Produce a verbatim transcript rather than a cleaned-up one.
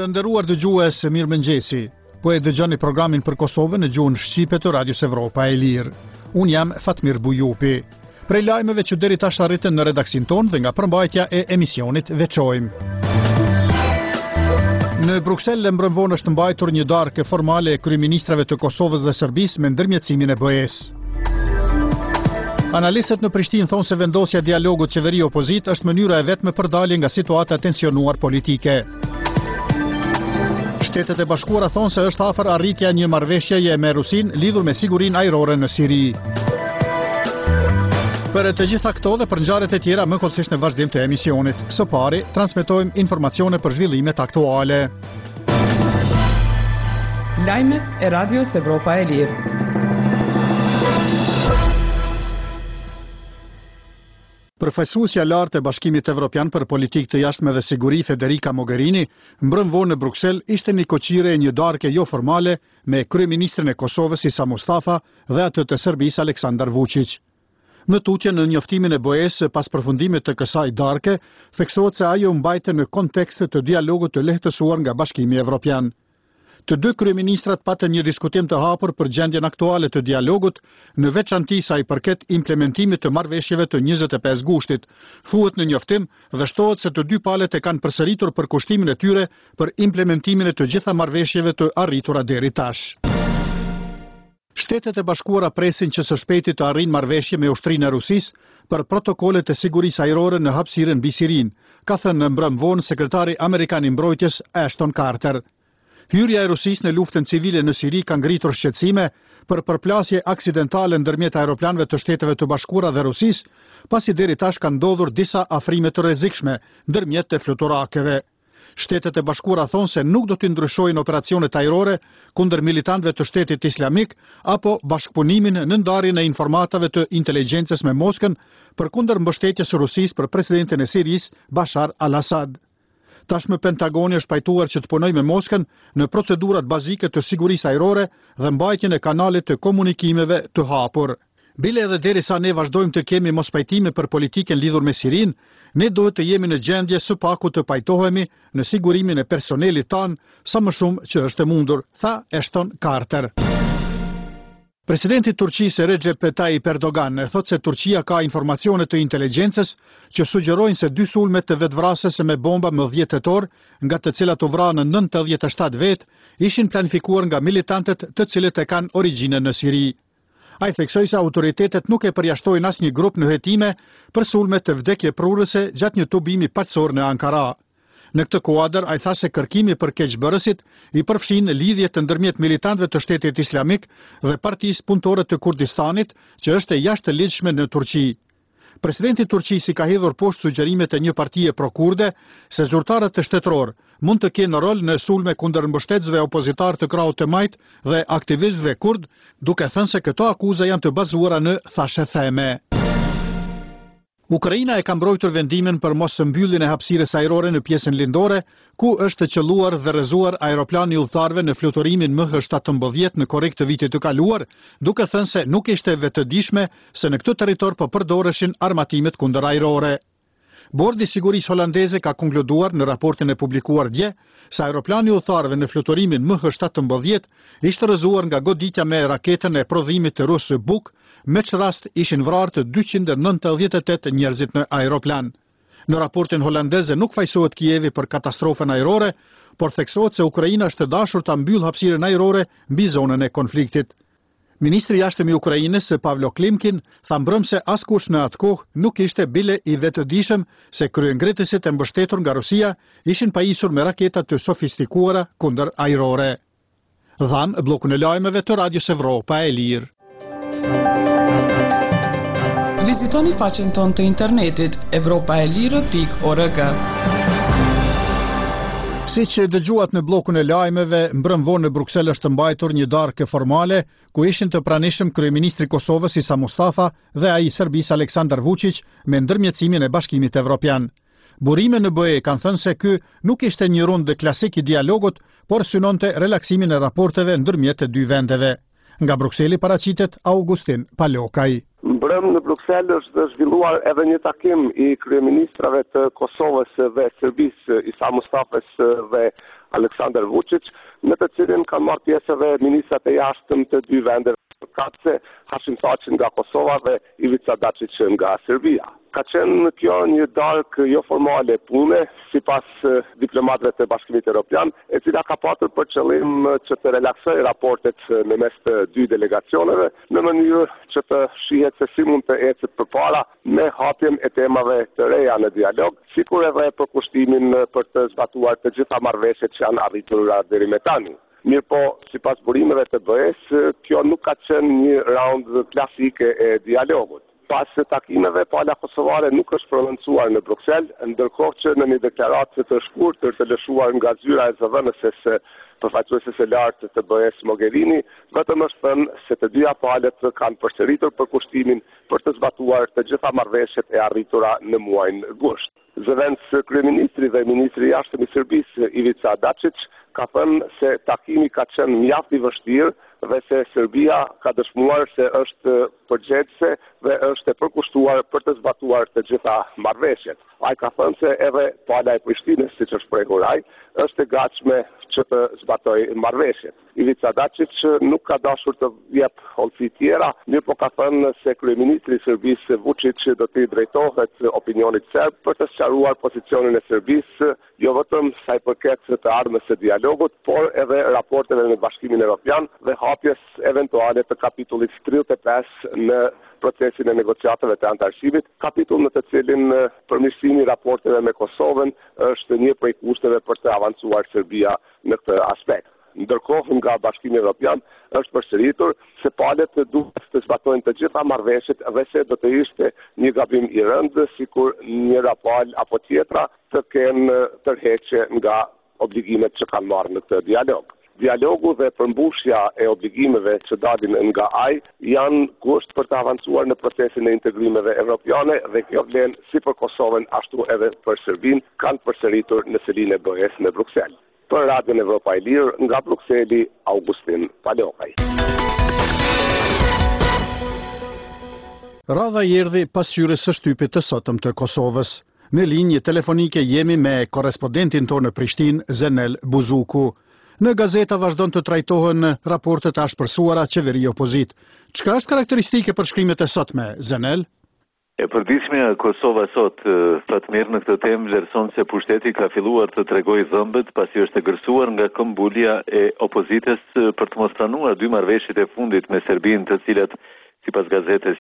Të nderuar dëgjues, mirëmëngjesi. Po e dëgjoni programin për Kosovën në gjuhën shqipe të Radios Evropa e Lirë. Unë jam Fatmir Bujupi. Prej lajmeve që deri tash arritën në redaksin tonë dhe nga përmbajtja e emisionit veçojmë. Në Bruksel mbrëmvon është mbajtur një darkë formale e kryeministrave të Kosovës dhe Serbisë me ndërmjetësimin e B E S. Analistët në Prishtinë thonë se vendosja dialogut qeveri-opozit është mënyra e vetme për dalje nga situata tensionuar politike. Shtetet e Bashkuara thonë se është afër arritja një marrëveshjeje me Rusinë lidhur me sigurinë ajrore në Siri. Për të gjitha këto dhe për ngjarjet e tjera më kollësisht në vazhdim të emisionit. Së pari, transmetojmë informacione për zhvillimet aktuale. Lajmet e Radios Evropa e Lirë. Përfaqësuesja lartë e Bashkimit Evropian për politikë të jashtme dhe siguri Federica Mogherini mbrëmvon në Bruksel ishte një koqire e një darke jo formale me kryeministrin e Kosovës Isa Mustafa dhe atë të Serbisë Aleksandar Vučić. Në tutje në njoftimin e B E S pas përfundimit të kësaj darke, theksohet se ajo mbajte në kontekst të dialogut të lehtësuar nga Bashkimi Evropian. Të dy kryeministrat patën një diskutim të hapur për gjendjen aktuale të dialogut, në veçanti sa i përket implementimit të marrëveshjeve të njëzet e pesë gushtit. Thuhet në njoftim dhe shtohet se të dy palët e kanë përsëritur për kushtimin e tyre për implementimin e të gjitha marrëveshjeve të arritura deri tash. Shtetet e Bashkuara presin që së shpejti të arrijnë marrëveshje me ushtrinë e Rusisë për protokollet e sigurisë ajrore në hapësirën mbi Sirinë, ka thënë në mbrëmvon sekretari amerikan i mbrojtjes Ashton Carter. Hyrja e Rusisë në luftën civile në Siri ka ngritur shqetësime për përplasje aksidentale ndërmjet aeroplanëve të Shteteve të Bashkuara dhe Rusisë, pasi deri tash kanë ndodhur disa afrime të rrezikshme ndërmjet të fluturakeve. Shtetet e Bashkuara thonë se nuk do të ndryshojnë operacionet ajrore kundër militantëve të Shtetit Islamik apo bashkëpunimin në ndarjen e informatave të inteligjencës me Moskën përkundër mbështetjes së Rusisë për presidentin e Sirisë Bashar al-Assad. Tashmë Pentagoni është pajtuar që të punojë me Moskën në procedurat bazike të sigurisë ajrore dhe mbajtjen e kanalit të komunikimeve të hapur. Bile edhe derisa ne vazhdojmë të kemi mos pajtime për politikën lidhur me Sirinë, ne duhet të jemi në gjendje së paku të pajtohemi në sigurimin e personelit tanë sa më shumë që është e mundur, tha Ashton Carter. Presidenti i Turqisë Recep Tayyip Erdogan e thot se Turqia ka informacione të inteligjencës që sugjerojnë se dy sulmet të vetvrasëse me bomba më dhjetë tetor, nga të cilat u vranë nëntëdhjetë e shtatë vetë, ishin planifikuar nga militantët të cilët e kanë origjinën në Siri. Ai theksoi se autoritetet nuk e përjashtojnë asnjë grup në hetime për sulme të vdekje prurëse gjatë një tubimi paqësor në Ankara. Në këtë kuadër, ai tha se kërkimi për keqbërësit i përfshin lidhje të ndërmjet militantëve të Shtetit Islamik dhe Partisë Punëtore të Kurdistanit, që është e jashtëligjshme në Turqi. Presidenti i Turqisë i ka hedhur poshtë sugjerimet e një partie pro-kurde se zyrtarët të shtetëror mund të kenë rol në sulme kundër mbështetësve opozitar të krahut të majt dhe aktivistëve kurd, duke thënë se këto akuza janë të bazuara në thashetheme. Ukraina e ka mbrojtur vendimin për mos mbylljen e hapësirës ajrore në pjesën lindore, ku është të qelluar dhe rrezuar aeroplani udhëtarëve në fluturimin M H shtatëmbëdhjetë në korrik të vitit të kaluar, duke thënë se nuk ishte vetëdijshme se në këtë territor po përdoreshin armatimet kundërajrore. Bordi i Sigurisë holandeze ka konkluduar në raportin e publikuar dje se aeroplani udhëtarëve në fluturimin M H shtatëmbëdhjetë ishte rrezuar nga goditja me raketën e prodhimit të rusë Buk. Me që rast ishin vrarë të dyqind e nëntëdhjetë e tetë njerëzit në aeroplan. Në raportin holandeze nuk fajsohet Kijevi për katastrofën ajrore, por theksohet se Ukraina është dashur ta mbyllë hapësirën ajrore mbi zonën e konfliktit. Ministri i jashtëm i Ukrainës, Pavlo Klimkin, tha mbrëm se askush në atë kohë nuk ishte bile i vetëdijshëm se kryengritësit e mbështetur nga Rusia ishin pajisur me raketa të sofistikuara kundër ajrore. Dhan bllokun e lajmeve të Radios Evropa e Lirë. Vizitoni faqen tonë të internetit evropa e lirë pikë org. Siç e dëgjuat në bllokun e lajmeve, mbrëmvon në Bruksel është mbajtur një darkë formale ku ishin të pranishëm kryeministri i Kosovës Isa Mustafa dhe ai i Serbisë Aleksandar Vučić me ndërmjetësimin e Bashkimit Evropian. Burime në B E kanë thënë se ky nuk ishte një rundë klasik i dialogut, por synonte relaksimin e raporteve ndërmjet të dy vendeve. Nga Brukseli paraqitet Augustin Palokaj. Mbrëm në Bruksel është zhvilluar edhe një takim i kryeministrave të Kosovës dhe Serbisë, Isa Mustafës dhe Aleksandar Vučić, në të cilin kanë marrë pjesë edhe ministrat e jashtëm të dy vendeve përkatëse, Hashim Thaçi nga Kosova dhe Ivica Dačić nga Serbia. Ka qenë kjo një darkë jo formale pune, sipas diplomatëve të Bashkimit Evropian, e cila ka patur për qëllim që të relaksojë raportet në mes të dy delegacioneve, në mënyrë që të shihet se si mund të ecet përpara me hapjen e temave të reja në dialog, sikur edhe për kushtimin për të zbatuar të gjitha marrëveshjet që janë arritura deri më tani. Mirë po, sipas burimeve të B E-s, kjo nuk ka qenë një raund klasike e dialogut. Pas takimeve, pala kosovare nuk është prononcuar në Bruksel, ndërkohë që në një deklaratë të shkurtër të lëshuar nga zyra e zëvendëses përfaqësueses së lartë të B E-s Mogherini, vetëm është thënë se të dyja palët kanë përsëritur përkushtimin për të zbatuar të gjitha marrëveshjet e arritura në muajin gusht. Zëvendës kryeministri dhe ministri i jashtëm i Serbisë Ivica Dačić ka thënë se takimi ka qenë mjaft i vështirë dhe se Serbia ka dëshmuar se është përgjegjëse dhe është e përkushtuar për të zbatuar të gjitha marrëveshjet. Ai ka thënë se edhe pala e Prishtinës, siç është shprehur ai, është e gatshme që të zbatojë marrëveshjet. Ivica Dačić nuk ka dashur të jep holsi tjera, mirë po ka thënë se kryeministri i Serbisë Vučić do të drejtohet opinionit serb për të sqaruar pozicionin e Serbisë, jo vetëm sa i përket të ardhmës së dialogut, por edhe raporteve me Bashkimin Evropian dhe hapjes eventuale të kapitullit tridhjet e pesë në procesin e negociatave të antarësimit, kapitull në të cilin përmirësimi i raporteve me Kosovën është një prej kushteve për të avancuar Serbia në këtë aspekt. Ndërkohë nga Bashkimi Evropian është përsëritur se palët duhet të zbatojnë të gjitha marrëveshjet dhe se do të ishte një gabim i rëndë sikur njëra palë apo tjetra të kenë tërheqje nga obligimet që kanë marrë në këtë dialog. Dialogu dhe përmbushja e obligimeve që dalin nga ai janë kusht për të avancuar në procesin e integrimeve evropiane dhe kjo vlen si për Kosovën ashtu edhe për Serbinë, kanë përsëritur në selinë e B E-s në Bruksel. Për Radion Evropa e Lirë, nga Brukseli, Augustin Palokaj. Radha i erdhi pas hyrjes së shtypit të sotëm të Kosovës. Në linjë telefonike jemi me korrespondentin tonë në Prishtinë, Zenel Buzuku. Në gazeta vazhdon të trajtohen raportet e ashpërsuara qeveri-opozit. Çka është karakteristike për shkrimet e sotme, Zenel? E përditshmja Kosova sot, Fatmir, në këtë temë vlerëson se pushteti ka filluar të tregojë dhëmbët pasi është e gërsuar nga këmbulja e opozitës për të mos pranuar dy marrëveshjet e fundit me Serbinë, të cilat sipas gazetës